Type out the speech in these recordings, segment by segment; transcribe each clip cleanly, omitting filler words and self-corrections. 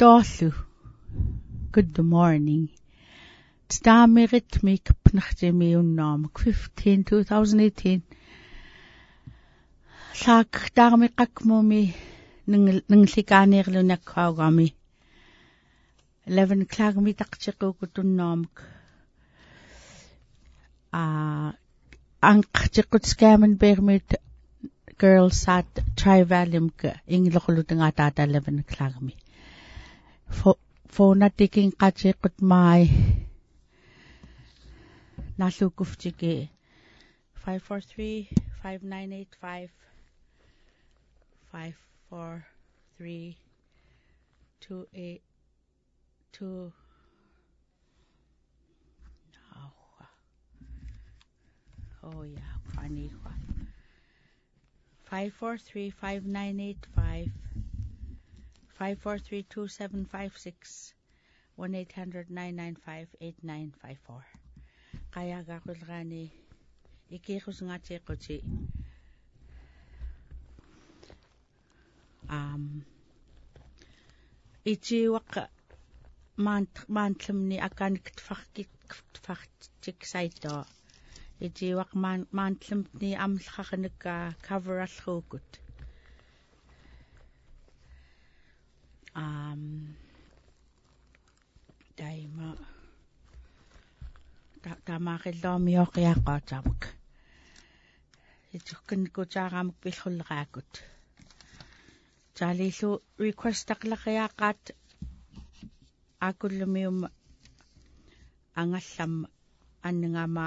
Tollu. Good morning. Tstami ritmik pnachtimi unnamuk 2018. Sak darmi qakmumi ninglikaaneerlunakkauagami. 11 o'clock mi taqtiqukuttunnamuk. Anqtiqutskamen permit girls at Trivalium ingloqulutangataata 11 o'clock mi. Phone taking qatiqut mai nasukuftiki 543-5985 543-282 Oh yeah, funny one. 543-5985 543-2756 1-800-995-8954 Kaya gakulrani ikikus ngati kuti ichi waka mantlimni akan ktfaktik saito ichi wak mantlimni amlkhaknika cover alkhukut daima tamaqillomi oqiaqaatavuk itukkin kutaaramuk pillulleraakut taalilu request taqlaqiaqaat akullumium angallam annngama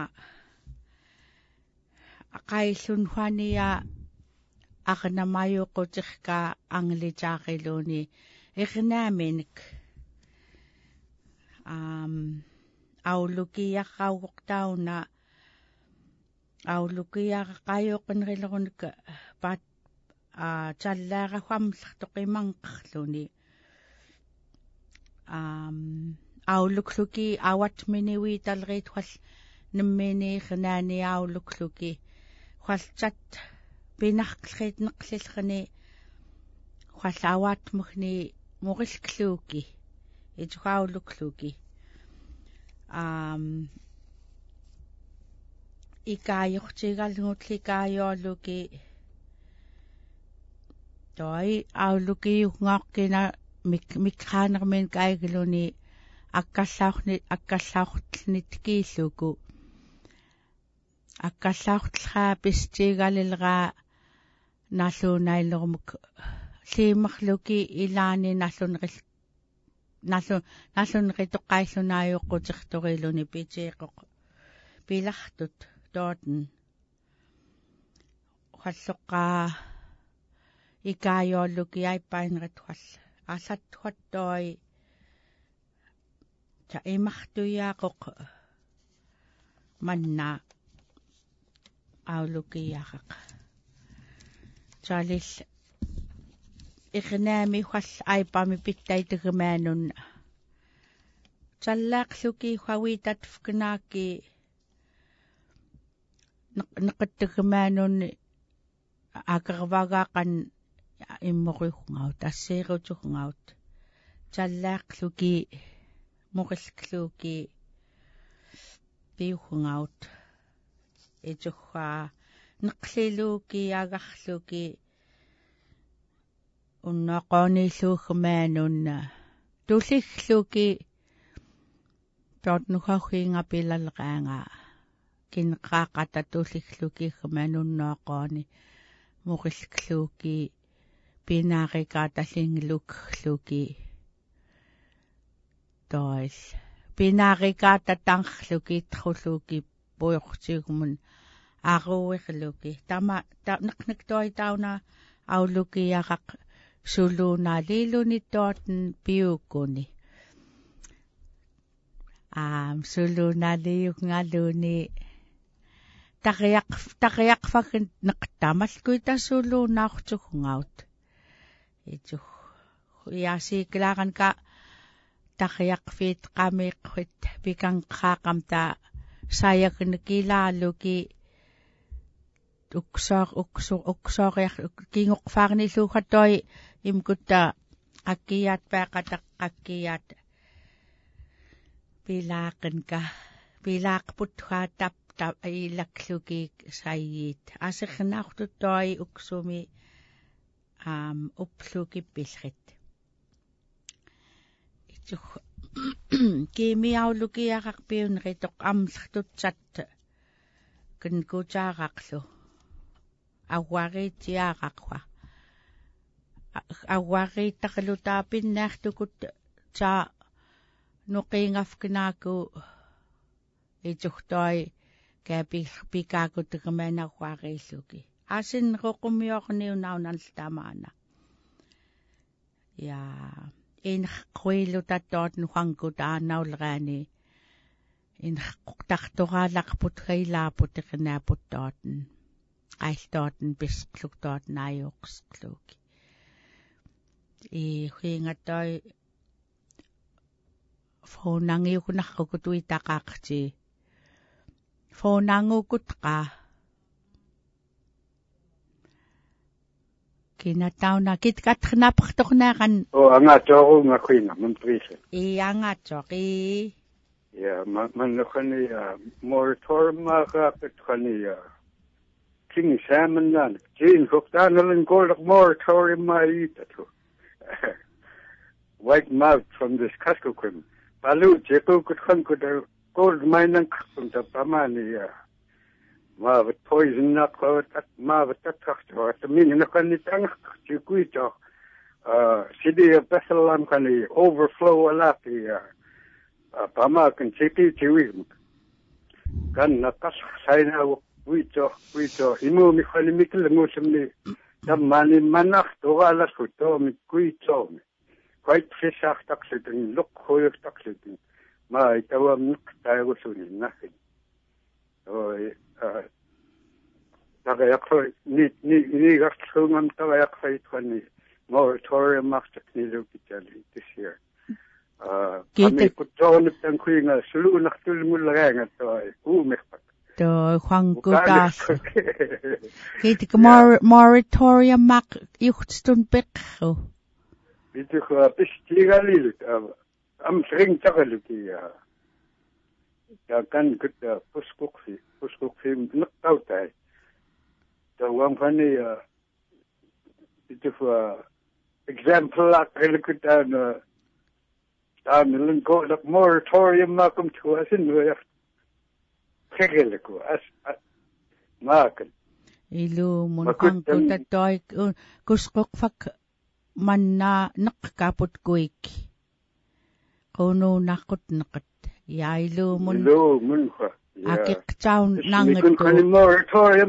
aqaillun huania aqnamayuqutirka anglitaaqiluni iqnaaminik aulukiaqauqtauna aulukiaqaqayuqinrilerunik pat tallaaqahuamllertoqimanqarluni aulukluki awatminiwi talriitwall nimmini iqnaani aulukluki hualtat pinarqlriit neqlillrni huallawatmugni murilkluuki ituaulukluki ikaayortigalngutlikaayoorluki toi auluki ungaqqina mikraanermin kaigluni akkallaortlnit kiilluku akkallaortlraa pistiigalilraa nalluunaillermuk liimerluki ilaani nallunritoqaillunaayoqqutirtoriluni pitiiqoq pilartut tooten halloqqaa ikaayoorluki aippainratwall аллаттуаттуи та имартуяақоқ манна аулукияақақ талил игнаами халл айпами питтайтагмаанун таллаақлуки хавитат фкнааки неқаттагмаанун акервагақан иммориухнгаут ассеерутугнгаут таллаақлуки морилклууки пиухнгаут итухаа неқлилууки агарлуки уннақониллуухмаанунна туллиглуки тортнухахингапилалераанга кинеқаақата туллиглуки хмануннаақони морилклууки пинаарикааталлингилукклуки тойл пинаарикаататанглуки труллуки пуйортигмун аруерлуки тама неқнектoi тауна аулукиарақ сулуунаалилунитtootn piukuni сулуунаалиугнгалуни тариақфагин неқтамалкуи тассуулуунаартугнгаут иту яасиклааранка тариақфиит қамиққит пиканқаақамта саягнекилаалуки uksooriar kingoqfaarnilluuqattoi imkutta qakkiyat paqataqqakkiat pilaqanka pilaqputhaatap ilakluki sayit asernartutoi uksumi upluki pilrit itu kimiaulukiaqarpiun ritoq amlertutsat kunkuutaaqarlu awariitiaqaqwa awariittaqlutaapinnaartukut taa nuqingafkinaaku ituhtoi kaapiikaakutaqmanarwaariilluki asinneqoqumiorniunaunalltaamaana ja inqquillutattoorn huangkutaanauleraani inqqutartoraalaqput heilaaput iqinaaputtoorn qailtoorn pisqluktoorn aayuqsqluuki huingatoi foonangiukunarrukut uitaqaaqti foonangukutqa kinatauna kitqatrnapertorneeran angaatoorunga kuinga mamtriise iangaatoqi ja mannoqani moratorium-maaqaaqatqani king salmon jin huktaanalin goldak moratorium-maaiitatu white mouth from this Costco palu jekukutqankut gold mining kunta pamani maavat poison naqawat maavat tatqartuat minnaqqani tangaqtikuito city of Bethlehem kani overflow alaqi pamakan tiwiim kan naqas saina wito imumi khani miklangusamni tammani manaqtoqalasqutto mikkuito quite fisaqtaqsitin luqquyuqtaqsitin ma itawam niqtaagusunin nahin tagayaqso ni gaqsungam tagayaqsaitqani moratorium maqtaqnilukitali this year kami kuttooniptan kuinga suluunartulmullagaanga toi uumekpak to huangkutaas kitik moratorium maq juhtstun peqqu itu pistigalit amsring tagaluki ja kan kut puskukfi naqtautai tawamfani itu example akilikutan taanilin golak moratorium maqum tuasin wayaf kegeliku as maakan ilu mun huangkutatoi kusqoqfak manna naqqaput kuik qunu naqut naqat yailu mun akiqtaun nangattu mikun moratorium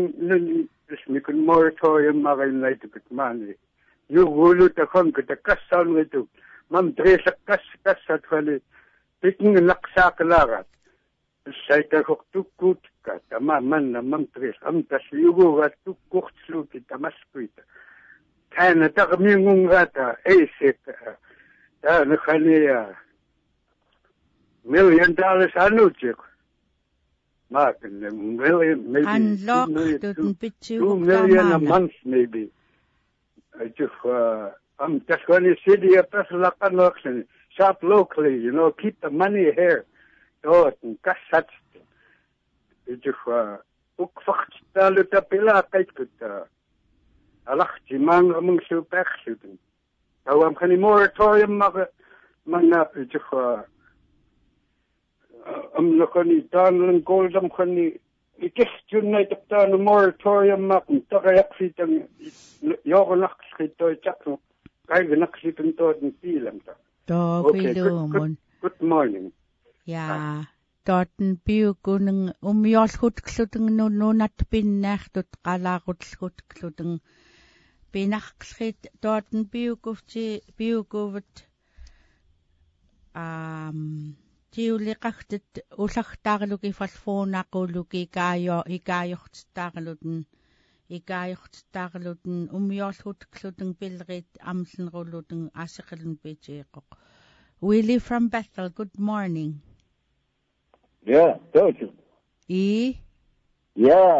maqin naitukut maani yugulu takon kutakassan ngitu mam dresak kassat khali piking naqsaaqlarat saita tukut ka tamaman mam tres am tasyugu wa tukkurtsluki tamaskuita kana taqmingungata eisek ta nakhaliya $1 million anuchik marken million maybe $2 million a month maybe I just I'm just going to city of Bethlehem shop locally, keep the money here. Oh, kassat. It just ukfachtaluta pila kaikuta. Alachti mang among so backshooting. Now I'm kind of moratorium mana it just I'm looking down gold I'm kind of ikistunay taptan moratorium makn tagayakfitan yogonaqsqito chakno kaignaqsitan toden pilamta good morning ja toten piukunung umjolhutkluteng nunat pinnaartut qalaarutlutkluteng pinaqsqit toten piukuvat tiuliqartit ullartaarluki falfoonaquluki ikaajortitaarluten umjorlutkluten pilrit amsenruluten aseqalun picheeqoq Willie from Bethel, good morning. Yeah, thank you. Yeah,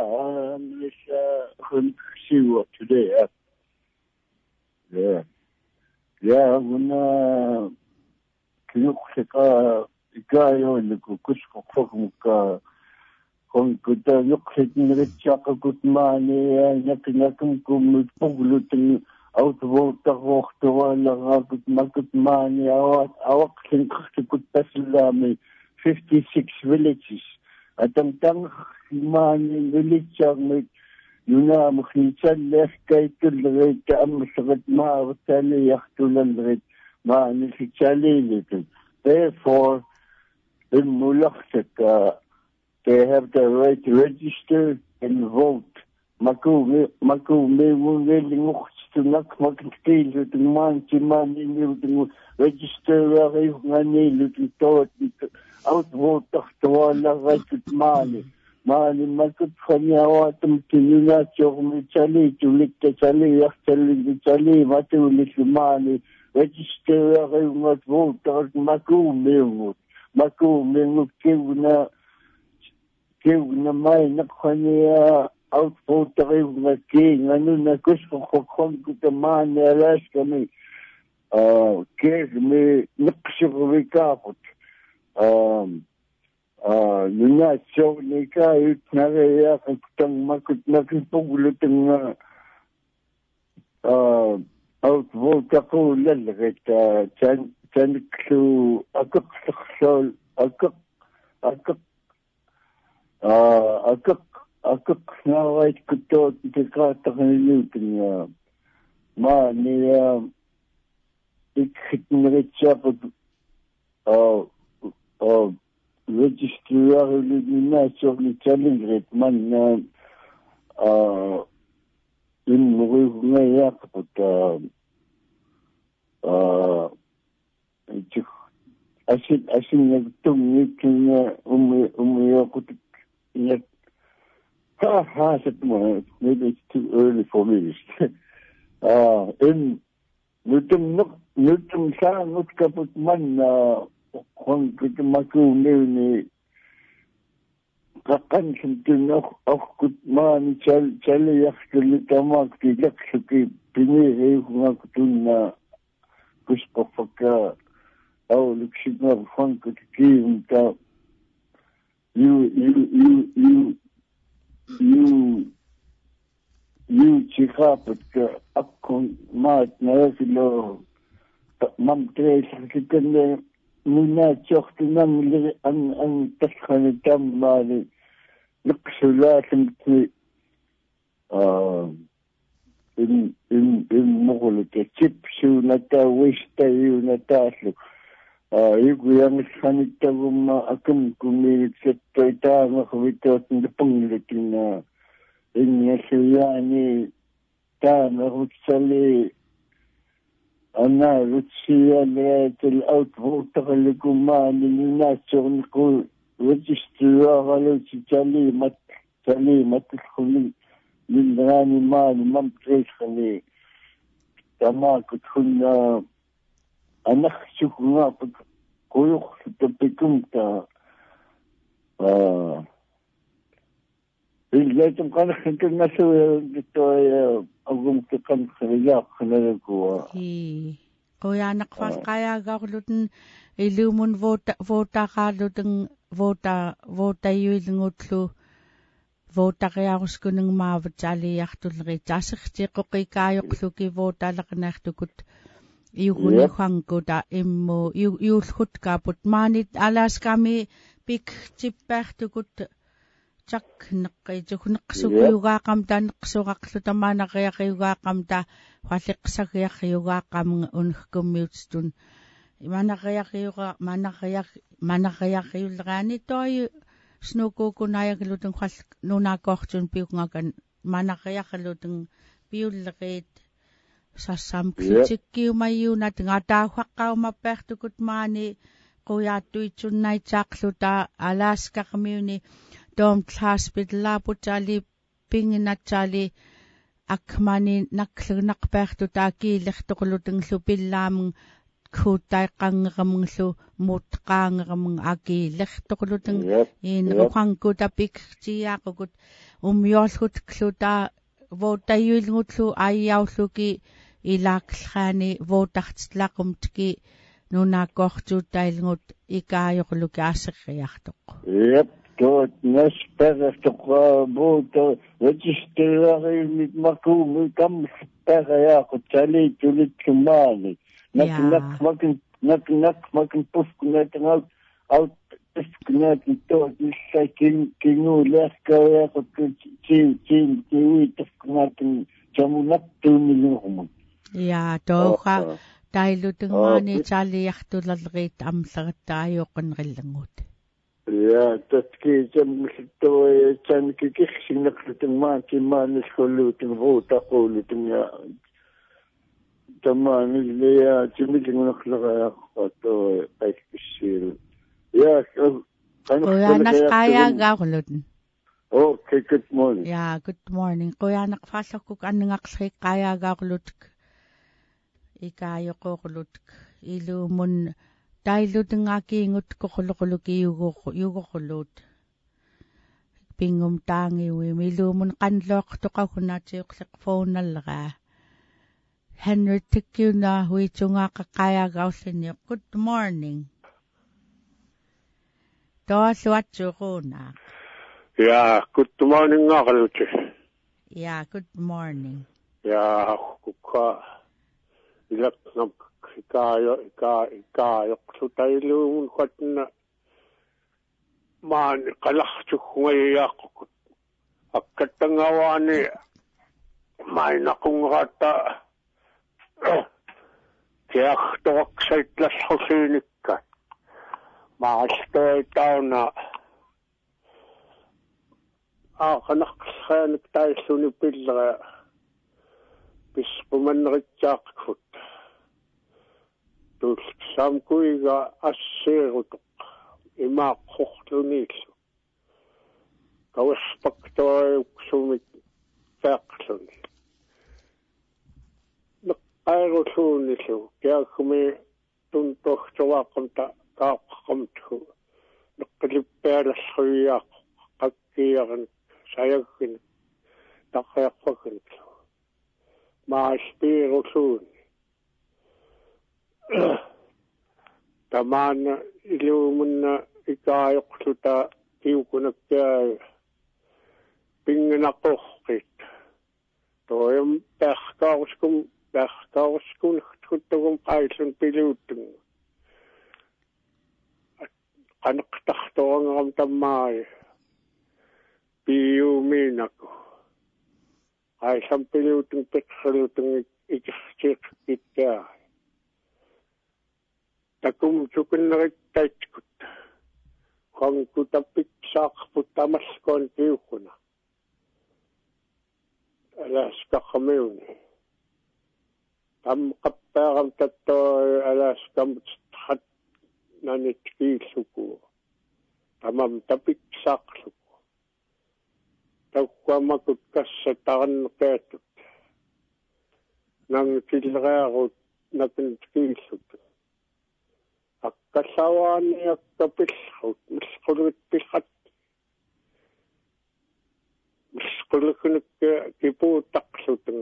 let's see what today. Yeah. Ja, una kiyuksika ikayo kusko fogmuka kon kuta yuksin ritchaka kutmani nakinakam kumutpuglutin outvote wala makutmani awak sinkut paslami 56 villages atamtang mani village mit yuna mukhisan lefkay tulret amsgat ma watali yaqtulan ma nisichalilitin. Therefore, in Mulaksak, they have the right to register and vote. Maku me willing to knock makil with the man to register ngani to outvote to wala right to money. Mani makut khanya tum tinuna chogmi chali chulik chali yakhali chali matu lismani register ngot vote maku me kevna mai nakhanya outvote ngaki nganu na kusko khon kutamani alaskami me nqshugvikaput Nuna so nika utnarea kutang makut nakipuglutin outvote ako lalret chan klu akak na right kuto tikata kanilutin ma niya ikitnretchaput register na chogli challenge man in ngaya kaput asin nagtung nikin umiyokut yet maybe it's too early for me. In nutum sa ngut kaput man kung kitamaku ni kakan sintin ako man chali yakilitamak tilak suki piniri kung ako na gusto pagka luksik na kung kutikim ka you chikapat ka akong mat na silo mamtres kitan Muna choktu nam ang taskanitam mali luksulatim ki in mugulite chipsu nata wista yu nataslu yung sanitagum akum kumilit setto ita makubitot ng panglitin na inyasuyani ta makutsali أنا رتشي لقيت الأوتفوت تغلقوا ما للناس شغلكوا رجستروا غلو تشالي ما تدخلي للغاني مالي ما بتريش خلي تما كتخلنا أنا خشوك ما كويوخ تبكم تا لازم كان خنتنا سوى جتوية أقوم تكن خريجات خلالكوا Kuya nakfal kaya gakluten ilumun vota kaluten vota yuilngutlu vota kaya kuskuneng mavachali yaktulri tasik ko kay kayoklu ki vota laknaktukut iukuni hangkuta immo iulhut kaput manit alas kami pik chippertukut Chak nakay naqsuga kamta naqsuqaqlu tamana kaya kayuga kamta waliqsa kaya kayuga kam unhkumutes tun mana kaya kayulgani toy snuko kunaya gluten khal nuna kochtun piungakan mana kaya gluten piulget sasam kitsikki mayu nat ngata haqqa mapertukut mani kuya tuitsun nai chakluta Alaska community Dom hospital putali pinginatali akmani nakpertu taki lehtokuluteng lupilam kutai kangamnglu mutkangamng aki lehtokuluteng in ruhangkuta piktia kokut umyolhut kluta votayulngutlu ayauluki ilaaklhaani vuutartitlaqumtiki nunaakkoortuuttailngut ikaajoqluki aaserriartoq. Yep, tot naspertoqa vuuta registreriimit makuumi kamsperjaaqut saliitulikkumaani. Nak puhkunatangaut out puhkunatin tot issakin kinguulerkaajaqut kiuitaskunatin samunattuuniluumun. Ja, toha tailutungaani taliartulalriit amsarattaajoqanrillangut. Ja, tatki jamsittoa tankikirsinaqlutun maaniskolluutun ruutaqulutun ja tamaanillia timillingunaqlaqaaqqa aikissiil. Ja, Qoyanas qaayagaaqlutun. Okay, good morning. Ja, good morning. Qoyanak faallakuk anningaqsriik qaayagaaqlutuk. Ikaajoqoqlutuk. Ilumun tailutungakiingut koquluquluki yugoquluut. Pingum taangiwi milumun qanlooqtoqahunaatiuqliq phonalleraa. Henry tikkiuna huitungaqa qaayagaullinni. Good morning. Toasuatsuquna. Ja, good morning ngaqaluti. Ja, good morning. Ja, kukka ilaqnam ikaajoqlutailuun qatna maan qalartuqungayaaqut akkatangawaani mainaqungaata kiartoqsaitlallhuliinikka maastoitauna aaqanaqsaanik tailluni pillera pispumanneritsaaqfut tulsamkuiga assiirutuq imaaqquqluniillu kawaspaktoiuksumik taaqluni neqqairulluunillu kiakumi tuntohtuwaaqamta kaaqqamtu neqqilippialalluiyaaq qakkiaran sayagin taqyaqpakin maaspiirulluuni tamaan iluumunna ikaajoqluta kiukunakkiaa pinginaqorqit toyam perkaaruskunnertuttugum qaillun piluuttun qaneqtartorangeram tammaai piumiinaku qaillam piluuttun piqsalutun ikirtiiqqittaa takum chukunneritaitkut qanqutapiksaaqput tamalskoon kiukkuna alaskaqamiuni tam qappaaram tattoi alaskamt hat nanitkiilluku tamam tapiksaaqluku tauqamakut kassataranneqaatut nang killerearut nakintkiillut akkallawaani akkapillrut misqulut pilqat misqulukunik kipuutaqlutun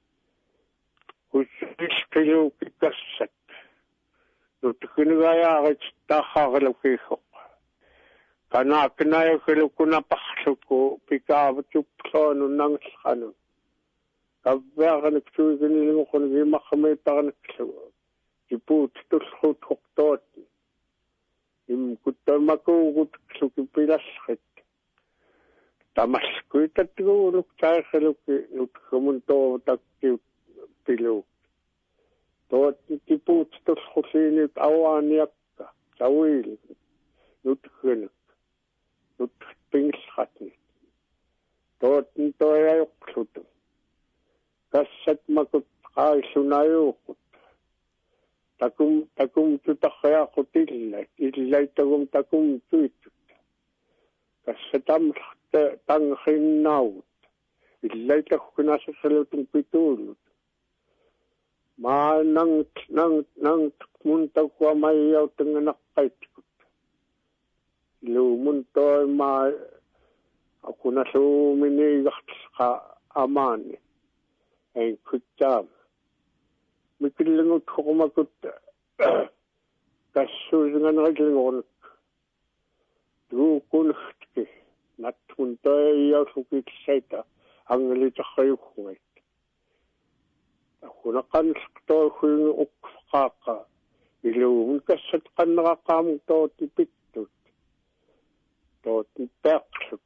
kusisqiluukikassat nutkunugayaarit taaqarlukiiqoq kanaaknaayukilukunapaqluku pikaavutuploonu nangllqanu kavveaqanik suiginilunqun imaqmiitarniklu kipuut tullrut huqtoot imkuttamakuugut klukipilallit tamaskuitatguuluk taaqaluki nutkumun tootakkiut piluuk toot kipuut tullrulliinit awaaniakka tawiil nutkunik nutpingillqatni toot ntoyajuqlutu kassat makut qaillunayuuqut takum tutaqyaaqut illaitagum takum tuitut kassatamlaqta tangrinnaavut illaitaqkunasaqalutun pituulut maa nang muntaquamayyautanganaqqaitkut luumun toi maa akunalluuminiigartqa amaani ein kuttaam mikillingut hukumakut kassuusinganerilingoornuk tuukunnertiki nattun toiyausukitsaita angeliterriuggungait aqunaqannertoorhuingu uqqaqqa iluumun kassat qanneraqaamuk tooti pittut tooti peaqlut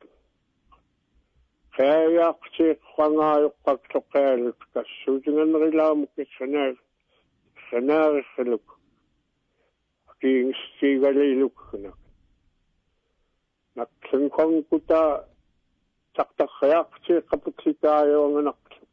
qaayaaqsiiqqangaayoqqaqsoqaalut kassuusinganerilaamuk sanaarissaluk kiingsiigaliilukkunak naksenkonkuta taqtarriaqsiiqqaputlitaayoanganaqluk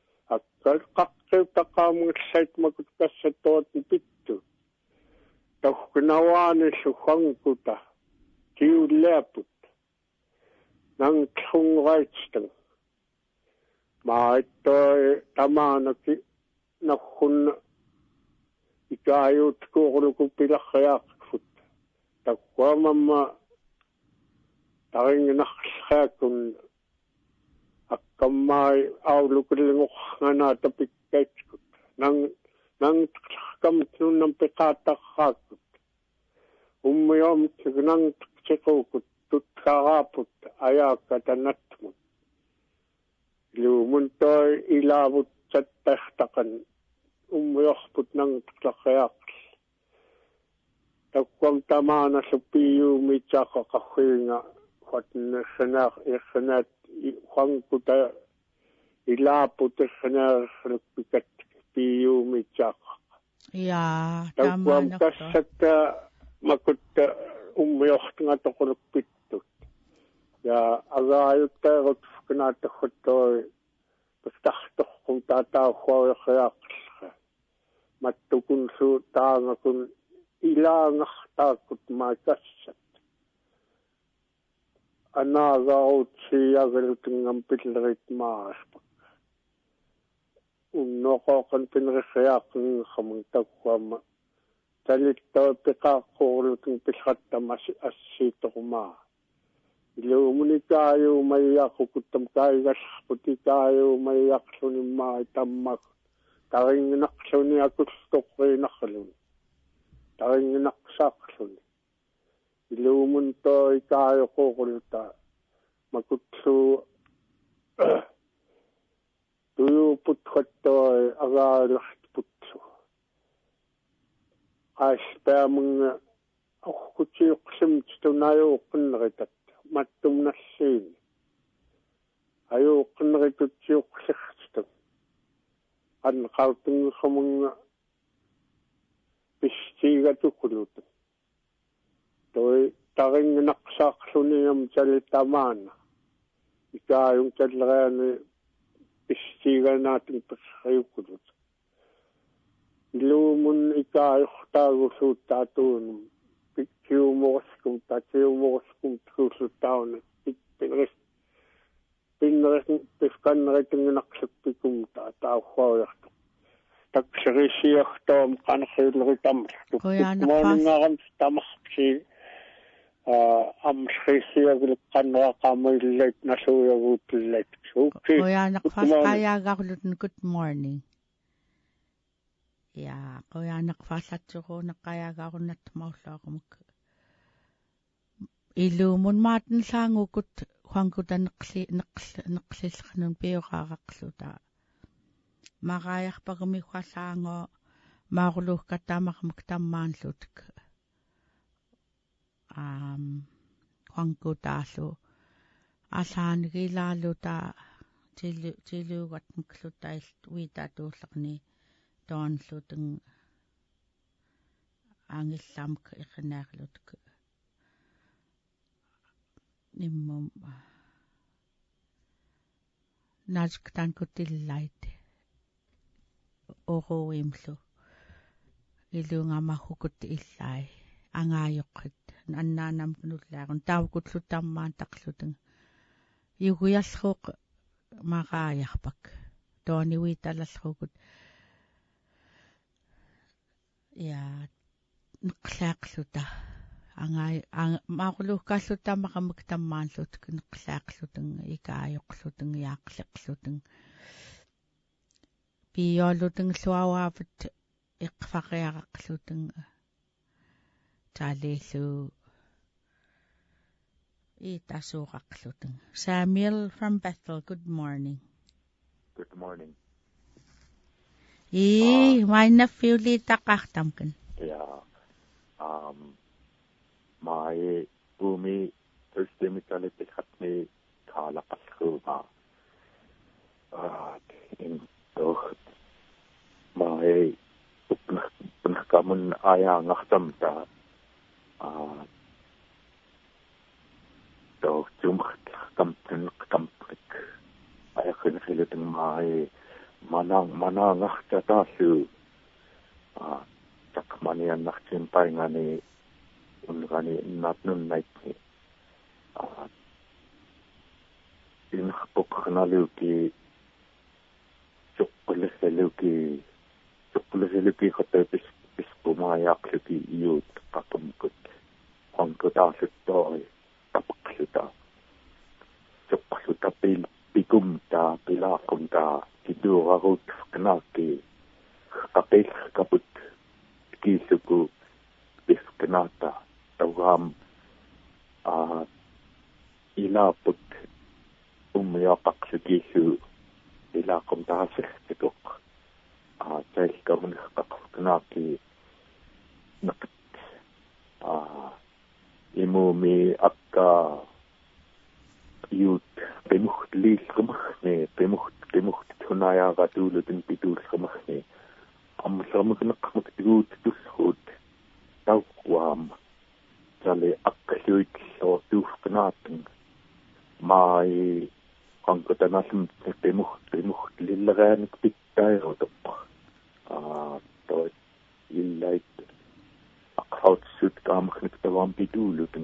qaqqqiuttaqaamugillaitmakut kassatooti pittu tawkinawaanillu fankuta tiulliaput nangtlungeraitstan maattoi tamaanaki narrunna ikaayuutkuurluku pilarriaaqfut takkuamamma taringinarlraakun akkammaai aulukullingoqnganaa tapikkaitskut nangtarkamtnunnam piqaattarraakut ummiomtignangtiqukut tutkaaraaput ayaakkatanatmut luumun toi ilaavut sattartaqan ummiorput nangtarriaaql takkuam tamaana suppiuumitsaaqaqarriinga watnassanaa irsanaat huankuta ilaaput irsanaarissaluk pikat piuumitsaaqqa takkuam kassatta makutta ummiortngatoquluk pittut ja agaayuttaerut kanaatakhutoi pastartorqum taataauhuariaqqa mattukun su taangakun ilaangartaakut maakassat anaagaut siagalutingam pillerit maaspak unnoqoqan pinrisiaaqingerramang takkuama talittoi piqaaqquurluting pillrattamas assiitorumaa iluumunikaayuumayyaqukuttam kaigallarputikaayyuumayyaqlunimmaa tammak taringinaqluni akultoqriinarluni taringinaqsaaqluni iluumun toi kaayoqoquluta makutsu tuyuputquattoi agaalartputsu aaspermunga orkutiuqsimtunajuuqqineritat mattumnassiini ajuuqqinneritutsiuqlirtu anqautungermunga pistiigatukulut toi taringinaqsaaqluniam talitamaana ikaayung tallereani pistiiganaatin persriukulut iluumun ikaayurtaagusuuttaatuunum pikkiumoraskum tukulluttauna pinnerin pifkanneritnginaqsukpikum taauhuariartu taksirisiartoom qanerriuleritammertu morningaram tamarsi amsrisiaguluk qanneraqaamillait nasuuyaguutlait qoyanaqfalqaayaagarlutun good morning ja qoyanaqfallatsuruunaqaayaagarunat maulluaqumuk iluumun maatin saangukut huankuta neqsillernun piuqaaraqluta maqaayarpagumi huallaango maaruluhkattaamaqmak tammaanlutuk huankutaallu алаанигилаалута тилуугатмклутаил уитаатууллерни тоонлутэн ангилламк иқинаарлутк ниммум наажктаанкутиллайт оруимлу илунгамахукут иллай ангаайоққит аннаанам нуллаарун таавкутлутаммаан тақлутэн югуярлууқ магааяарпак тоониуиталлаллугут я неқлаақлута ангаай маақулууккааллутаамақамак таммаанлутк неқлаақлутэн икаайоқлутэн яақлеқлутэн Pioluteng luawapet iqfaqiaqaqluteng talilu itasuqaqluteng. Samuel from Bethel, good morning. Good morning. My nephew litaqartamken. Yeah. My umi Thursday mitalitikhatni kaalaqallruuga. In doch my punakamun ayangartamta doch jumqtamtnik ayakhiluteng my manangartataalu takmaniannartimpaingani unrani natnunnaitni inqpoqnaluki suqqulleseluki khatapis pisqumaayaqluki iut qatumkut qanqutaalluttori tapaqluta suqqlutapil pikumta pilaqumta kituurarut knaaki qapil kaput kiisuku pisknaata tawam ilaput ummiaqaqlukiisu ilaqum taasirtituq tailkamun qaqnaaki naqt imumi akka yut pemuht liilqumagni pemuht tunayaqatuulutun pituulqumagni amsalmukneqqmuk tiguut tussuut tauqwaam tali akkluit soortuufqnaatun mai qanqatanallum pemuht lilleraanik pittairutoq toi illait aqhautsut kaamkhnik tavam pituulutun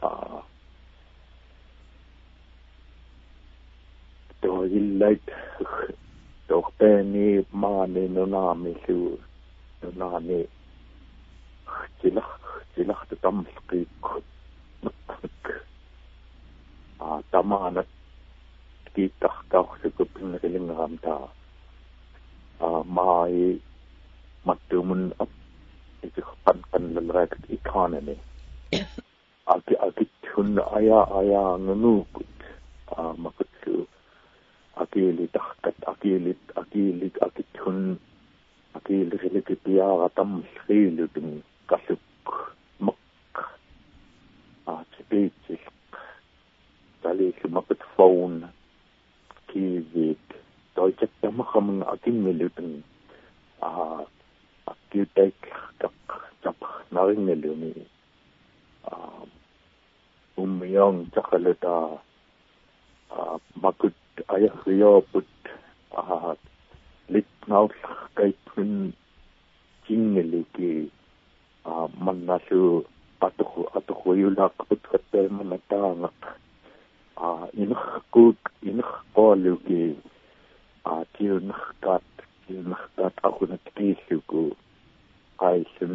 toi illait torpeeni maani nunami lu nunami tilah tamlqiq tamaanat kiittaqtaarsukuppinnerilingeraamta mai mattumun iqanqanlalraakut economy akithun aya ngunukut makutsu akithun akilirikipiaratam rilutun kasuk mak tipitsil taliimakut phone kiivit toichattamahamun akimmelutun akkiutaik taq naringelumi ummiyong chaqaluta makut ayahrioput litnaulqaitun jingeliki mannasu atuquyulaqput qattalmanataangaq inqqualuki tiunqat aqunat qiilluku qaisun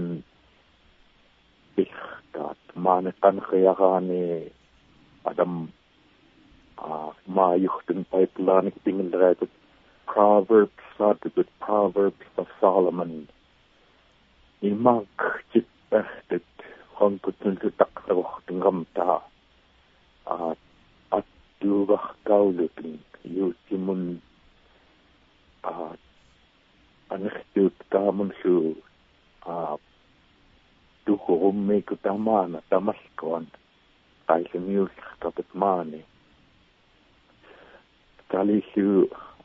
iqqat maaneqanqiaraani adam maayuhtun paiplaanik pingelraakut Proverbs of Solomon imak chippertet qanqutun taqtaruqtungamta attuugarkaulutun yuutimun anertuut kaamunlu tuqurummiku tamaana tamalkuan qaillumiullertaput maani talilu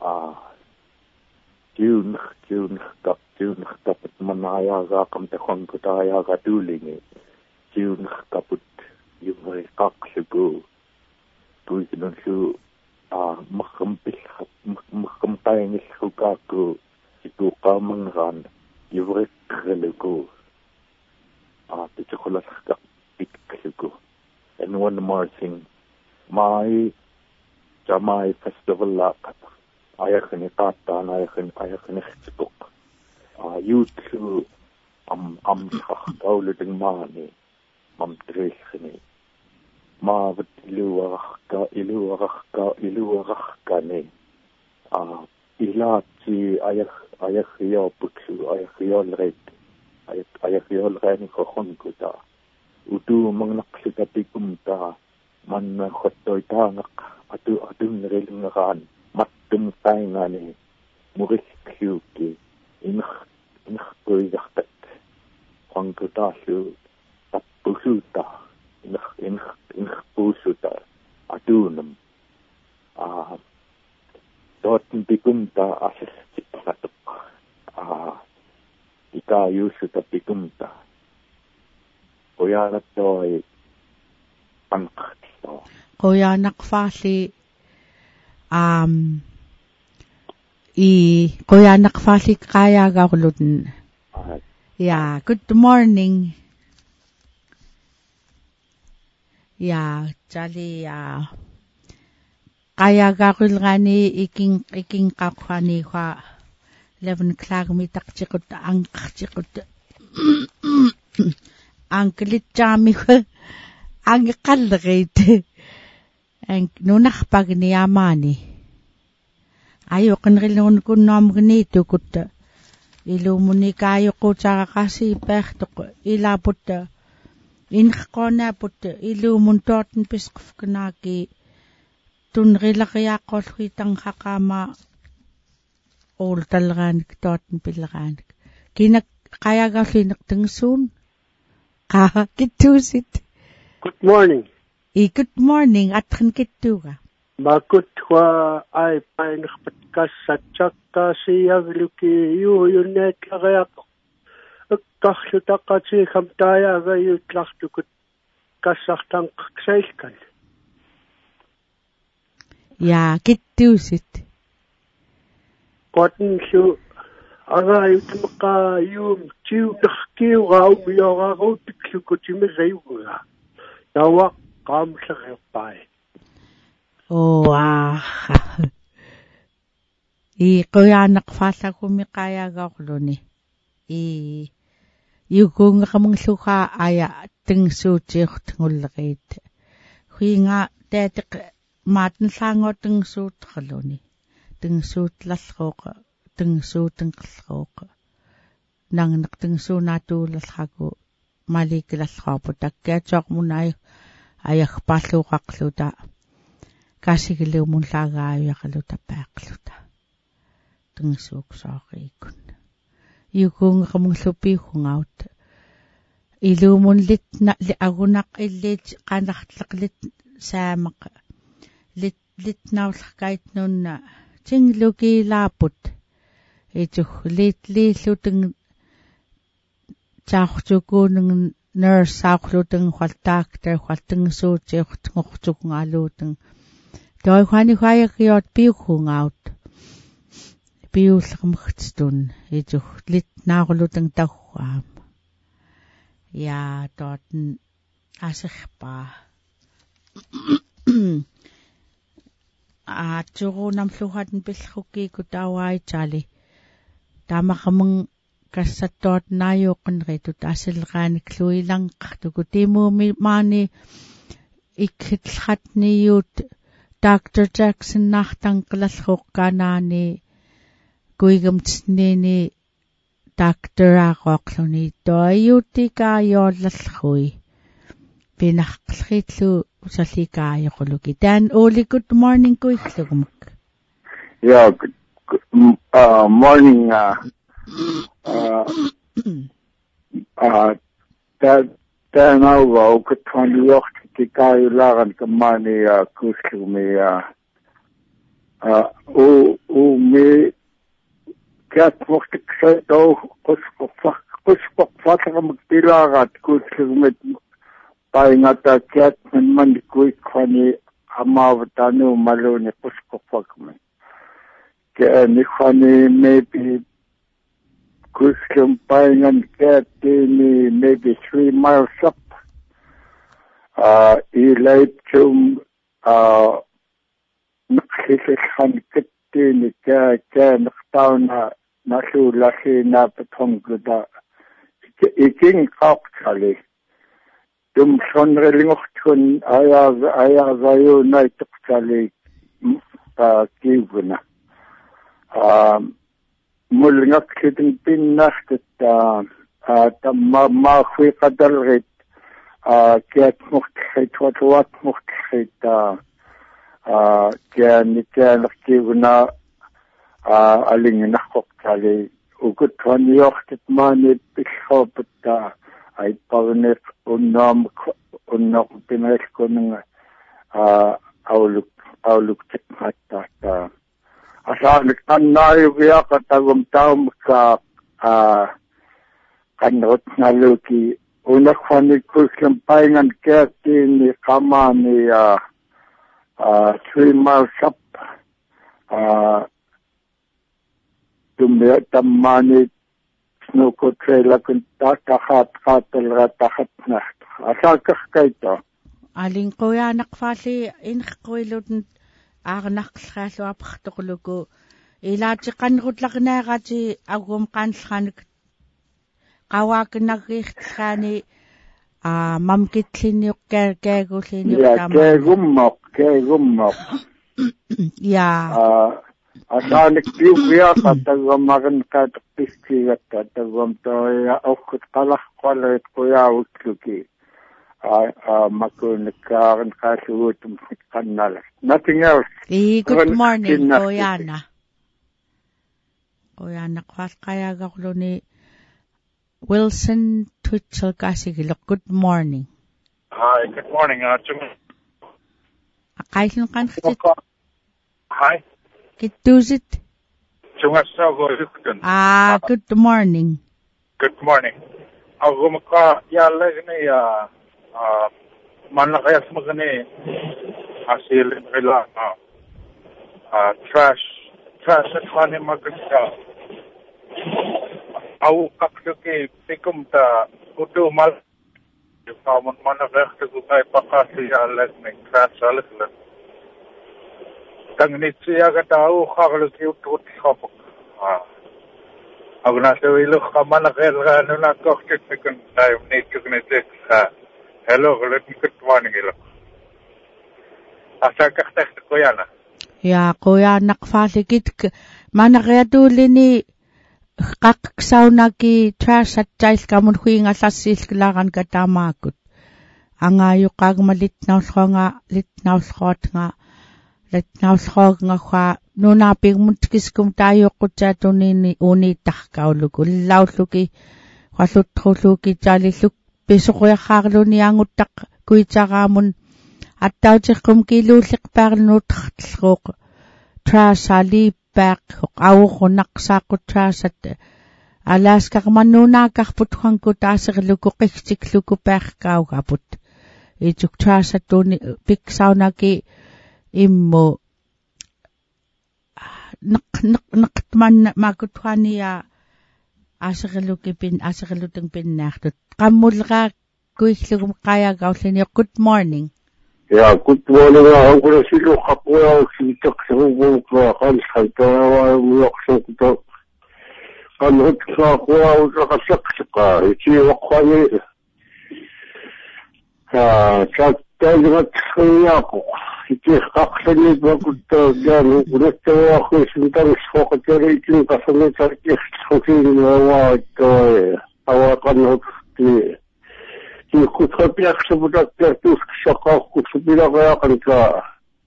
tiunqtaput manaayagaaqam taqanqutaayagatuulingi tiunqtaput yuvriqaqluku tuikinullu maqqam qaingillukaaku ituuqaamangraan yuvriqqaluku tichuqulassaq pikkluku. And one more thing, my festival laqat ayakhni qaattaan ayakhni xtiq yutlu am qauluting maani mam trishni maavat iluaraqkani ilaatsi ayakhioputsu ayakhiolreit ayakhiolreini khokhonkuta utu mangnaqsitapikumta manna khottoitaangaq atun mattum taingani muriskhiuki inkhpuigartat khonkutassu tappusuta inkhpusuta atunum Dorten pikumta asistiparatuk ikayusuta pikumta Koyanatoi pankto Koyanakfali Koyanakfali kayagagluten. Yeah, good morning. Yeah, jali kayagagulgani iking kakwani kwa 11 o'clock mitakchikut angkchikut angklit jami angkalreit nunakpag ni amani ayo kanrilun kunnom gnitukut ilumuni kayo ko tsaka kasi pektok ilaput inkhkona put ilumun torten piskuf knaki tunrilaqyaqolluitang haqama oltalgaanik torten pilgaanik kinak qayagallineq tengsuun qa kittuusit. Good morning. Good morning atqan kittuuga Makutwa ay painqpatkassatsakkaasiyagluki yuuyunneetlaqayaqo ikkaqlutaqati kamtaayagayutlartukut kassartanqaqsailkan. Ja, kittuusit. Qotnlu agayutmaqa yuum tiunarkiugaumioraruutiklukutimirayuga. Yawa qaamlaqerpai. Qoyanaqfaallakumi qayagaqluni. Yukungakamngluqa aya tengsuutiurtngulleqiit. Huinga taatiq maatnlaangotingsuutqaluni. Tengsuutlalluuqa, tengsuutenqalluuqa. Nangneq tengsuunaatuulallaqu malikilallaqapu takkiatsoqmunai ayaqpalluqaqluta. Kasigilumullaagaayaqaluta paaqluta. Tengsuuqsooqiikun. Yukungakamnglupiiqungaut. Ilumun agunaq illiit qanartlaqlit saamaq. Litnaulqaitnunna tinglukilaaput. Liilluteng taartukuuneng nurse saaqluteng waltaakter waltengsuutiortngortukungaluuteng. Toikhani khayaqqiot piuqungaut. Piullermugtstun litnaarluteng taggaam. Ja, dorten aserpa. Turunam fluhaten bilhuki kutawai jali. Tamakhameng kassattoot naayoqanritut asilqaanik luilangqartukutimuumi maani ikhitlhatniyut Dr. Jackson naartanqalalluqqanaani kuigamtsnini Dr. Aqoqluni toayutikaayoollalhui pinarqlritlu usallikaayoquluki tan oli good morning kuiklugmak. Yeah, good morning Tänauva ukuttuaniorti kaayulaaran kammaani kuuslugmi me katmortiksaitou qusqorfaaqamak tilaaraat kuuslugmit paingata katman kuikkani amaavataanu maluuni qusqorfaqmi nikhani maybe kuuslum paingan katini maybe 3 miles up ilaiptum naqsishan kittini naqtauna nasuulassina patongluda iking qaaqtali tum sonrelingortun ayagayunaitortali kiivuna mulngakkitin pinnartat tamma fi qadarrit kiatmurtrit watuatmurtrit kianikkiuna alinginarqortali ukutwaniortit maanit pillhooputta aipparniq unnoqpinalkununga auluk tikmattaata asaanik annaayugiaqa tagum taumka kannut naluki unakwanikkuslam paingan kertini kamani 3 miles up tumbe tammani snuko trailer kun tatahat qatalratahatna asakakaito alingquya naqfaali inqquilutn аарнарлаалуапартоқулуку илаатиқаннерутларнаагати агуум qaanllaanik qavaakinagiirtlaani mamkitlinniuq kaaguulliiniuq keegummoq ya asaanik piuqiaqa taguammarin qaataqpiskigatta taguam toya okkut qalarqaluit quyaavutluki makunikaarin qaasuutum qannala nothing else. Good morning Oyana qaalqayaagarluni Wilson Twitchell kasigilo. Good morning. Hi, good morning. Aqailun qanqtit. Hi. Kittusit. Chungassaagoruktan. Good morning. Good morning. Agumaka yalagni manakayas magani asilin ila trash at khane magka au kakluki pikumta kutu mal pamun manakayas ku kai pakasi yalagni trash alaglan tangnitsia ka tao khagluki utut khapok agnasawilu kamanakayas gano na kokit pikun time nituknitik hello, good morning. Asakaktak Koyana. Ya, Koyana naqfaalikit manaqyatuulini qaqqsaunaki trash at jail kamun huinga sassilklaran katamaakut. Angayuqagma litnaulsqootnga kha nunapigmuntkiskum taayuqqutsatunini unitarkauluku laulluki qallutruluki jalilluk писоқуяхаарлуни ангуттақ куитарааmun аттаутиққум килууллиқпаарлунуутарлуоқ трасали паақ ауорунақсаақут трасат алааскарманнуунаакарпут ханку таасерлуку қихтиклуку паақкаугапут итук трасаттууни пиксаунаки имму неқтман макутхания асерлутэн пиннаартут qamulqa kuiglugum qayagaulini. Good morning. Yeah, good morning. I'm going to see you happy to go to the I'm not going to iti qaqlani bakutta janu uratawa khusintang sfoqatari kin qasami tarki khusini wa to awaqan ki kuthapiak sabudak tertus shaqa kutubila qanka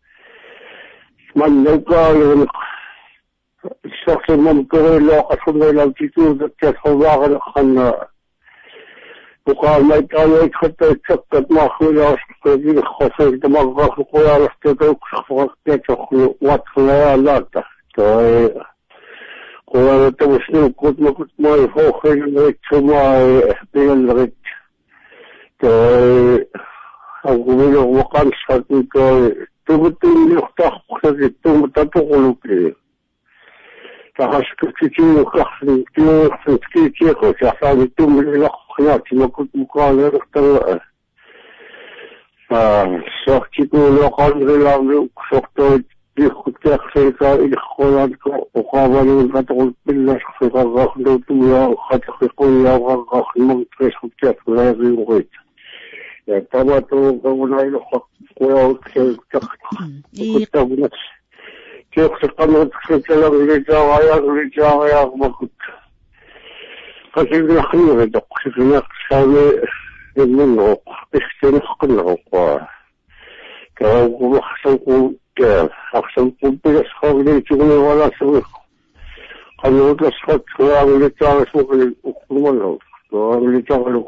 man local shakhs mumkar lo qasmi la titu dak khawaq khan وقال ما يتعلق حتى يتشكت ما خلاص تجي خسر دماغ خلاص تدوك تدوك واتخلا لا تحت قال توسني كنت ما يفوق ما بين الغد أقول وقال شرطي تبتني يختار تبتني كذي فحسك كتير كحلي كتير كحلي تملي خياتي ما كنت مقال اختار فسوقتي كل قال غير سوقت يخد كخيك الخوان وقابل فتقول بالله خيك غاخلو تميا خاطر يقول يا غاخ ما تريش خدك لا يغير يا تبعتو قولنا له خويا كنت Tiokseqanut qitalanglitaaqayaaqliitaaqayaaq makut qasignaqniuq qasignaqsaami immunnoq ikhtineqqunneqqa kaaqumaqsanqu aqsanqu pilasqaaqliituguneqalaasuq qanuutasqat qaaglitaaqasuqli uqqumannaq qaaglitaaqaluq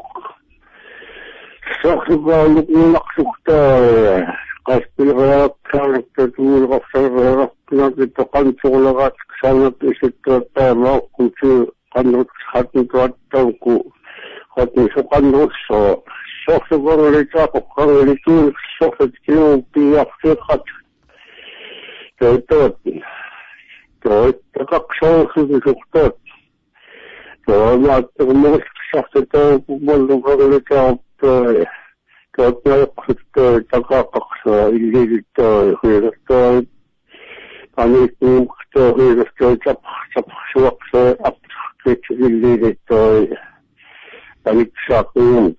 saqsuqaaluq naqsuqtaa qaspilqaaqkaaraqtatuul qafsalqaaqnaqitaqansuqlaqat sanat isittuattaamaaqqutu qannut hatntuattaanku qatnisuqannuusso soqsuqarulitaaqoqqarulituul soqsatkiupiaqtiqat toitot toittaqaqsoorsusuqtot toamaatteqmuqsaqsataakumalluqarulitaaqottoi tootnaaqsuttoi illiilittoi huirastoi paniikkuuqtoi huirastoi tapsuaqsoi aptaqkitsilliilittoi paniksaaqquut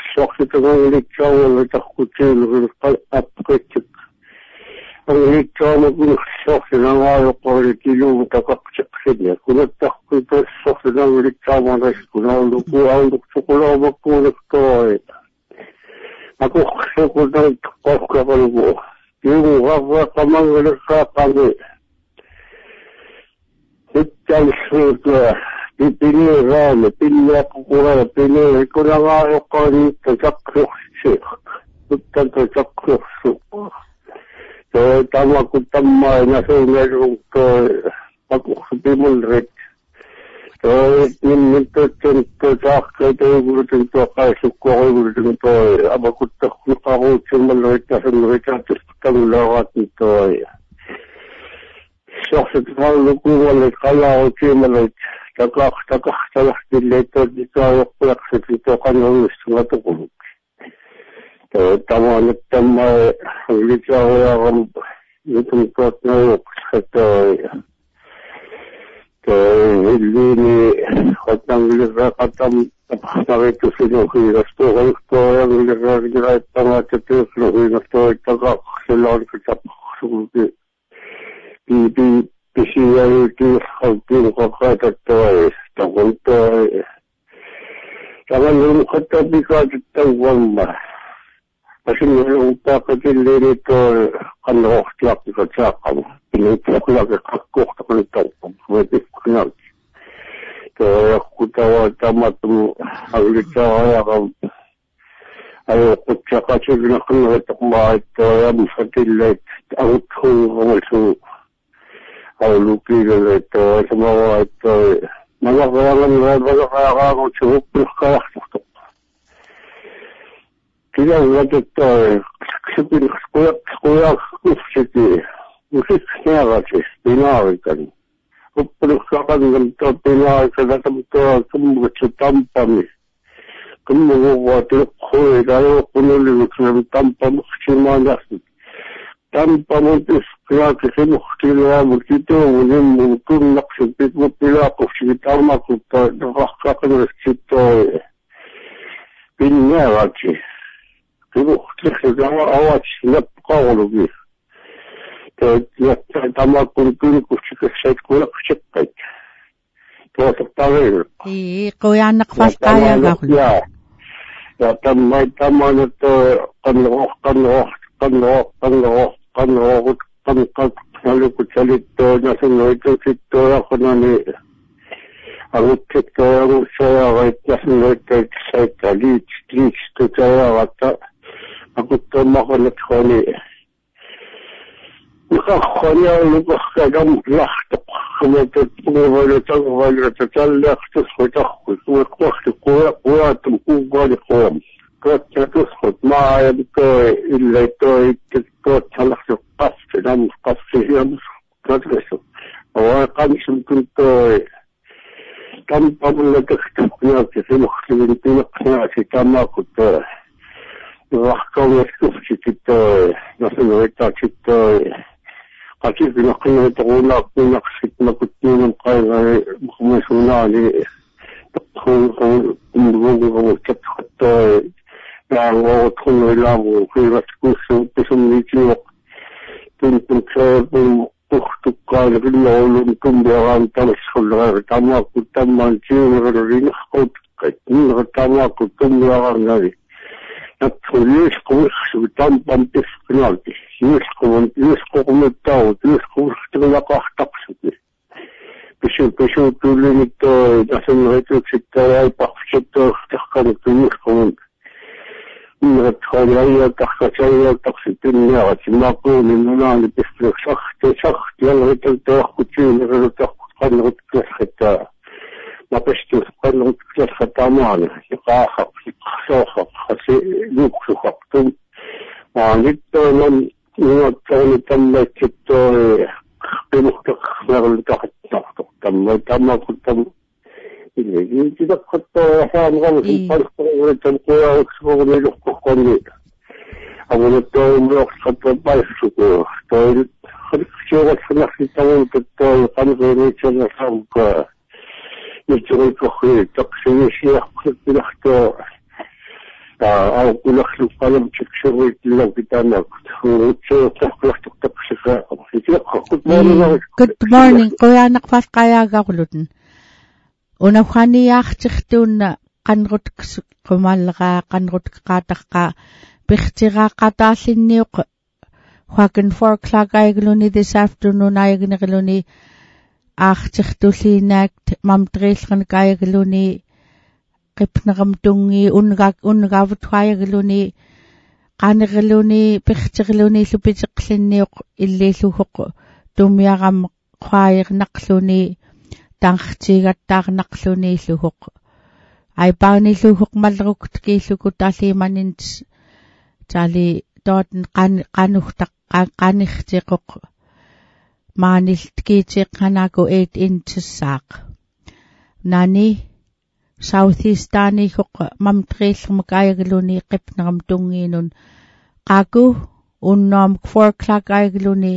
soqsitaqanglitsaaullitaqkutiilluqilqa apqitsik anglitsaamagun soqsinangaayoqqoritiluugu taqaqsiqsinni kunattaqkuipas soqsinanglitsaamaras kunaalluku aalluqsuqulaamakkuuneqtoi aquqsuqunaq qoqqaqalugu yuuqarraqamangaliqqaaqami ittalsuuqa pipiniiraami pinniaqququra pinniikunangaayoqqaani taqaqsuqsiq uttantataqsuqsuq tamakuttammaa nasuungaluuqtoi aquqsupimulrit nimmittuttentutaaqkaituugulutuntuaqaisukkuaqigulutuntoi abakuttaqquqaruutsimmalluittasunnuitaatustangullaaqaatintoi soqsitqaallukuumallit qalaaruutiimallit taqaaqtaqaqtalaqtilleittootikaayuqquaqsititoqanuumissunatuquluk tamaanuttammaa anglitsaaquyaaram yutumtuatnayuqsatoi illiini qatnanglirraqatam tapaqnavitusinuhiirastuqaluqtoyanglirraaqniraippangaatatiusnuhiinastoi taqaqsilaarkitapaqsuqi pisiyayutiusqaltiuqaqaatattoi taqultoi taqallunqattapikaatittauamma asinnuuqtaaqatilliinitoi qannoqtiaqtikatsaaqama pinuutuqlaqeqqaqquqtaqalittauqam suetikkunaq toyaqkutawa tamatum aglitsaaqayaqam ayoqqutsaqasigneqneritoqmaaittoi fatillait aguthuuqamalsu aulukiilaleitoi samawaittoi malaqaanganravalaqaaqaaqutsuuppilqqaaqtortoq kilaulatettoi qsipilqsquyaqqufsiti usiksneaqasis pinaarikan uppilqqaqangamto pinaarikanatamtoa kumgutsu tampami kummuguqquatiluqquilayoqqunuliguksnam tampamuqsimaanaqsit tampamutis qiyaaqisimuqtiluamut kituungunimmun kunnaqsit pitmupilaaqufsigit armakutta naqaqqaqanrassittoi pinneaqati kimuqtiqsigawa awats napqaaqulugi tamakkun kunikufsikasait kulaqsiqqait tuasaqtareer qoyaannaqfalqaayagaaqlu ja tammaanatto qannoqut nasunnoitusittooyaqunani agutsiktoyagussayaqait nasunnoittaitsaitta liitstutayaqatta akuttommaqunatqoni naqaqqanialuqaqqagam laqtuq kumatutpuvalutanguvalutatallaqtusqutaqqut kuiqquartuquatum kuuqaliquam tuattatusqut maayamtoi illaitoi tuatsalaqsuqqassinam qassisiamus tuatresu awaqamsumtuntoi tampamullataktuqniaqisimuqsigin pineqniaqsi tamaaqutta waqqawiaskufsikittoi nasunuittaaksittoi qakipinaqqinuitaquunaaqquunaqsit makutniinum qaigari muqmisunaani taqquunqamutsapqattoi naangootqunnuilaamu qiimaskuussuuppisumniitiuq tuntuksaapum puhtuk نقول كمبيران تلسخل تما كنت من جيرين خود كتير تما كنت مبيران هذه نقوليش كوش بتم بنتش كنالتي يسقو من التاو يسقو اختلاق اختقسني بشو تقولي انت عشان هيك ستة بحشت اختقان يسقو من خلية تخشية تخشتني عشان قول إننا نبصر شخص يلا تأخذ شيء غير تأخذ قنوة كشخة ما بشتو قنوة كشخة معنا يقاخ يقصاخ خسي يقص خطم ما نتنا نتنا تم كتو بمختق نقول تحت تم كتم إيه كده كتو حام غلط الفرق والتنقية وكسبوا يلقوا قنوة أول الدوم يقصد بايسكو طيب خليك شغل خليك تسوي بالطيب قنوة ريتشل الحمق يجري كخير تقسيم شيء خليك بنختار أو كل خليك قلم تكشوي لو قدامك وتشوف تخلق تقسيم Good morning. Kuya nakpas kaya gagluten. Una khani yachtun kanrut kumalga kanrut kataka bichtira katasinniuq Wagen 4 o'clock aigluni this afternoon aignirluni achtichtulinak mamdrilgan kaigluni qipnagam tungi ungavut kaigluni qanirluni bichtirluni lupitiqlinniuq illiluhuq tumiagam khwairnaqluni tangtigattarnaqluni luhuq ai pauniluhuq malruktkiluku talimanint tali dorten qanuhtaq qanichtiquq maaniltkiitiqqanaku 8 inches saaq nani southeastani huq mamtrillermakayagluni qipneram tungiinun qaku unnom 4 o'clock ayagluni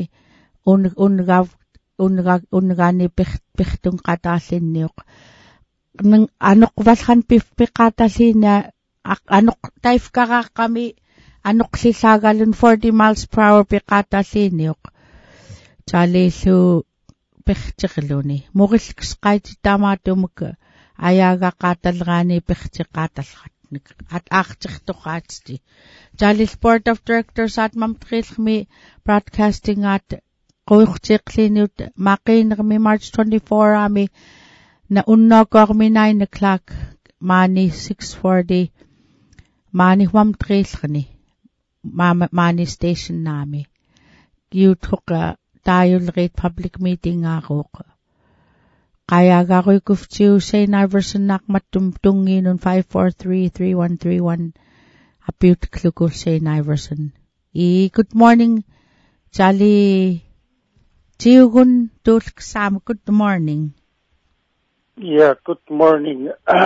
ungani pichtun qataallinniuq anoqvalhan piqaatallina anoq taifkaraqqami anoqlillagalun 40 miles per hour piqaatalliniuq talillu pichtiqluni murilks qaititamatumuk ayaga qatalrani pichtiqatallatnik artiqtoqaatsti talil board of directors at mamtrilmi broadcasting at qoyqtiqliniut maqinermi March 24 ami na unnaqormi 9 o'clock mani 6:40 mani mamtrilni mani station nami yutuqa tayulrit public meeting aruq qayagaruikuftiu St. Iverson naqmattum tungiinun 543-3131 aput klukul St. Iverson good morning Jali Tiugun tulksam good morning Yeah, good morning.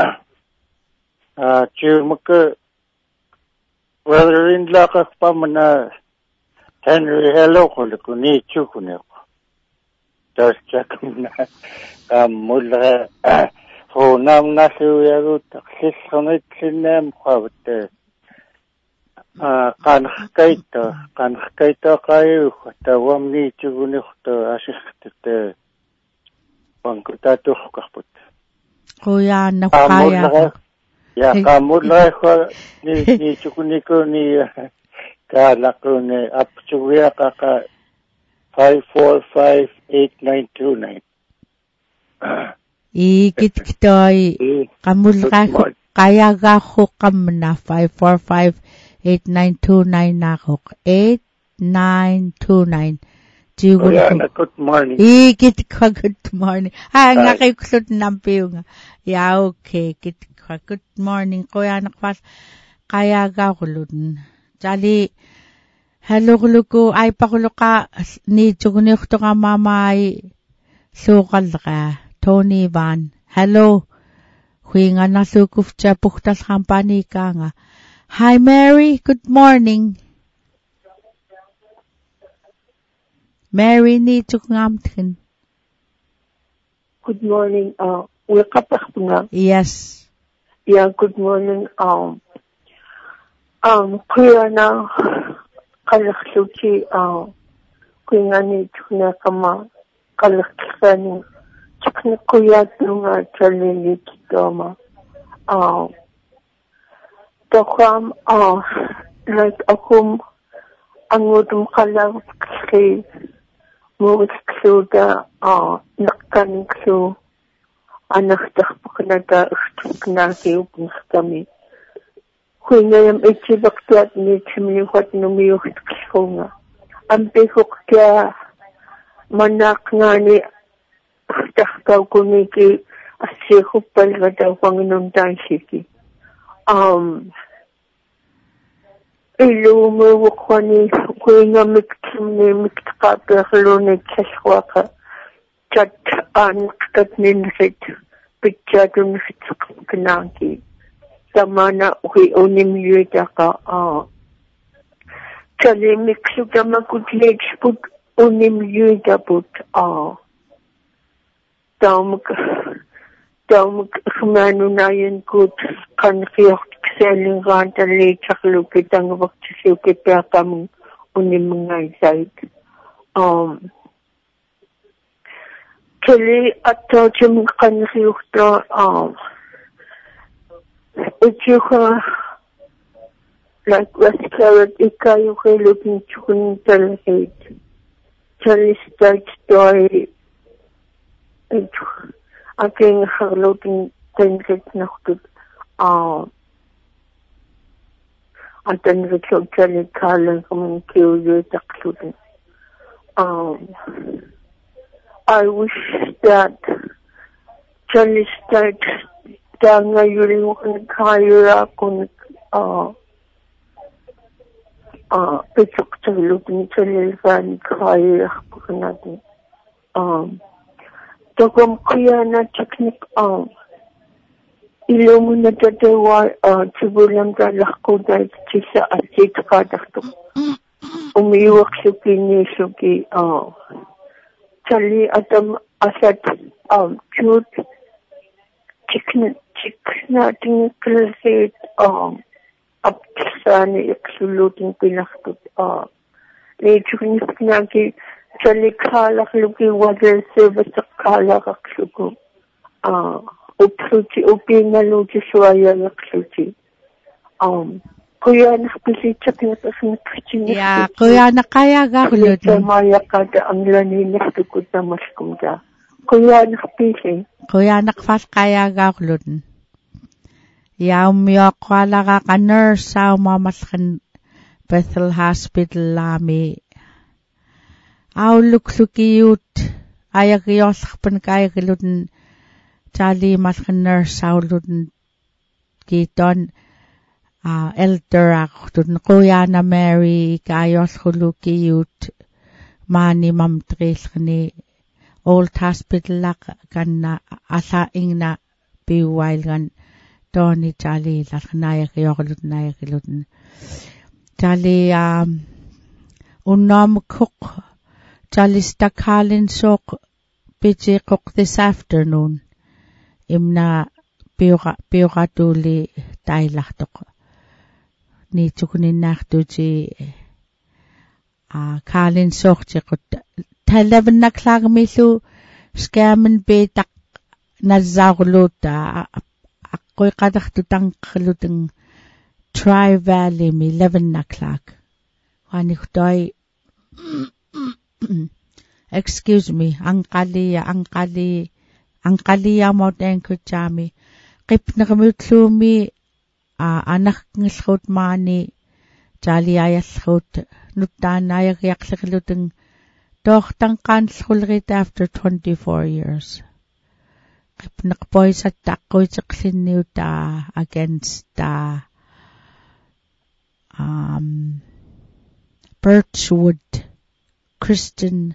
Chumaka weather in Lakak Pamana Henry Hello Kuni Chukunek. Does Chakumna Mula for Nam Nasu Yagut, Hisonit Sinem Quavate Kankaita Kayu, the Wamni Chukunik, the Ashik Pankutatu Kaput. Kuya nakaya Ya kamula ni chukuniko ni kalakune apchuya kaka 5458929 Ikitoi kamulga kayaga hukamna 5458929 nakok 8929 good morning. Good morning. Ngakiklut nampiyo nga. Yeah, okay. Good morning. Kuya nakpas kaya gakulun. Jali, hello kuluku ay pakuluka ni chukunikto ka mamay sukal ka. Tony Van. Hello. Huwinga na sukuf siya puktas kampani ka nga. Hi Mary, good morning. Mary ni Chukngamtin. Good morning. Yes. Yeah, good morning. Kuya na kalaksuchi kuya ni Chukna kama kalaksan chiknikuyat nunga chalili kitoma. Takam like akum angutum kalak kli muwit kluda nakkan klu anak takpaknata ustuknaki upnakami. Huingayam itibaktuat ni chimniwat numiyukit klunga. Ampihuk kya manak nga ni takkaw kuniki asihupal gadaw Panginoon tansiki. Ilumuwak ni huinga miktimni mitkapirlo ni chaswaka chat anaktat ninrit pitchadun hitsukanaki. Tamana hui onimyuita ka chali miksuta makutlich put onimyuita put Taumuk humanunayan kut kan kiyok selling ganta le chaklukit ang waktisukit piyakam unimangay sait. Chali ato chim kan kiyok to ichuka like West Carrot ikayo kay looking chukun talahit. Chali start story aking harloting tenrit na kut ang tenrit yung chali kalang kumang kiyo taklutin. I wish that chali start tanga yun yung kaya kung pitok talutin chali kan kaya po natin. Tagom kaya na teknik ilo mo na tatawa tibulang talako dahil sisa asit kadakto. Umiwak suki ni suki chali atam asat cute chik natin klasit apsani eksuluting pinaktot ni chukni pinaki chali kalak luki water service kalak aksuko upsuchi upinga luki swaya aksuchi kuya nakapisichak na kasing ya kuya nakaya gakulod maya kada ang laninis tukod na maskumda kuya nakapisi kuya nakfas kaya gakulod ya umiyok wala ka nurse sa umamaskan Bethel Hospital lami aw luksukiyut ayak yosakpan kaya kiludin chali maskan nurse aw ludin kiton elder ako dun kuya na Mary kayos kulukiyut mani mamtris kani old hospital lak kan na asaing na piwail kan Tony chali laknaya kayok naya kiludin chali unam cook chali stakhalin sok pichi cook this afternoon imna piuka tuli tailaktok ni chukunin naktuji kalin sok chikut 11 na klag milu skamen betak nazaglut ako'y kadaktutang kalutang Tri-Valley mi 11 na klag wanik toy excuse me ang kaliya Mount Anchor chami kip na kami tlumi anak ngiskot mani chali ayaskot nutan ayak yaksakluteng doktang kansulrit after 24 years kip nakpoy sa takoy sa kliniuta against Birchwood Christian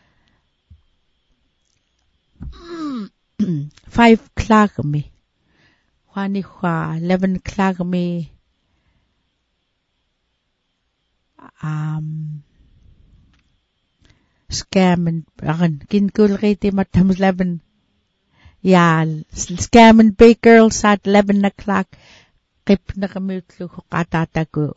5 klag mi wani kwa 11 klag mi scam and kinkul riti matam 11 yeah scam and bake girls at 11 o'clock kip na kami utlo ko katatago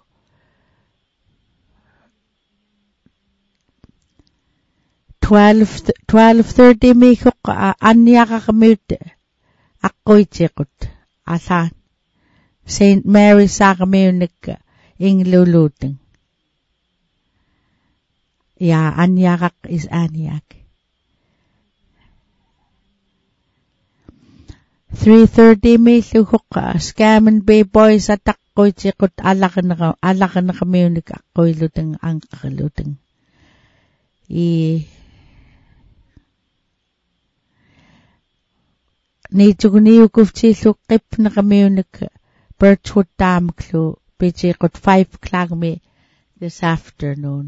12:30 mihuk anniaqaqamiut aqqoitiqut alaan St. Mary saaqamiunik ingluluuteng ja anniaqaq is anniaq 3:30 miluhuq Scammon Bay Boys ataqqoitiqut alaqanaqamiunik aqqoiluteng anqaqaluteng Nituguniukuftiillu qipnaqamiunik Birchwood Damklu pichiqut 5 o'clock me this afternoon.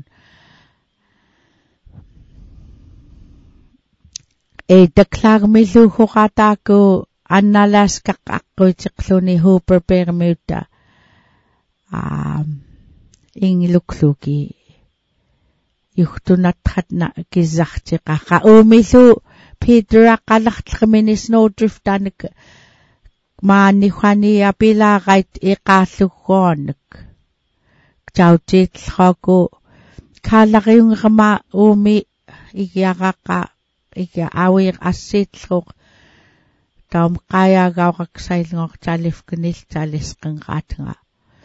8 o'clock me luhuqataku annalaskaq aqqoitiqluni Hooper Permuta ingilukluki yuhtunathatna kizartiqa umilu Peter aqallartleqmini Snowdrift anik maani khani apilaqait iqaalluguanik tautilqaku kaalariungama umi igiaqaqa igia awir assitluq taum qayagaaqsailngor talifknil talisqinqaatnga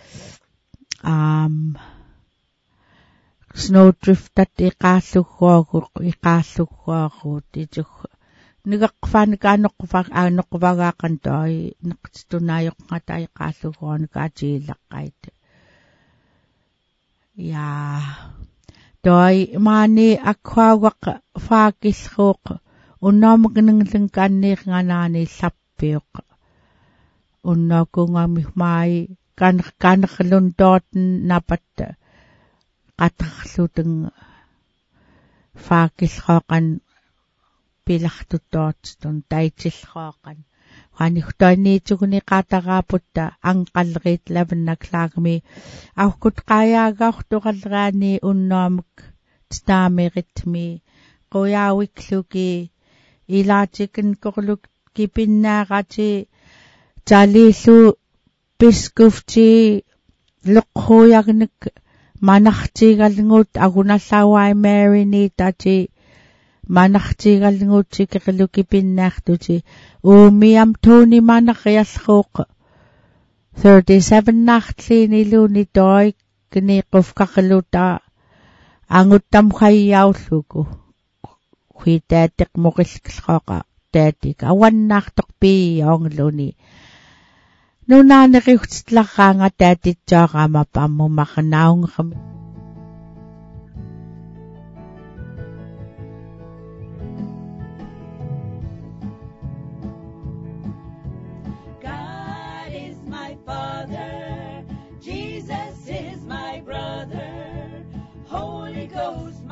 Snowdriftat iqaalluguaruut itug nigaqqfaanikaanoqqvagaaqantai neqtitunayoqqata iqaalluguanikaatilaqait ja toi maani akwaawaq faakillruuq unnaamaqninglankanniirnganaani llappiuq unnaakungaami mai kanerlun dooten napat qatarluteng faakillrooqan pilartutootun taitillrooqan Hanihtoiniituguni qaataraaputta anqallerit 11 o'clockmi aukkut qayaagaortuqalraani unnaamuk taameritmi qoyaawikluki ilaatikin korluk kipinnaaqati talillu piskufti luqhuuyagnik manartigalngut agunallawai Mary niitati manartigalngutti kirluki pinnaartuti umiam Tony manariallruuq 37 naartliiniluni toi kiniqufkarluta anguttam khayyaulluku huitaatiq moqillqilqaqa taatik awannaartorpiiongluni nunaaneriutsitlaraanga taatitsaaqama pammumarnaungeram God is my Father, Jesus is my brother, Holy Ghost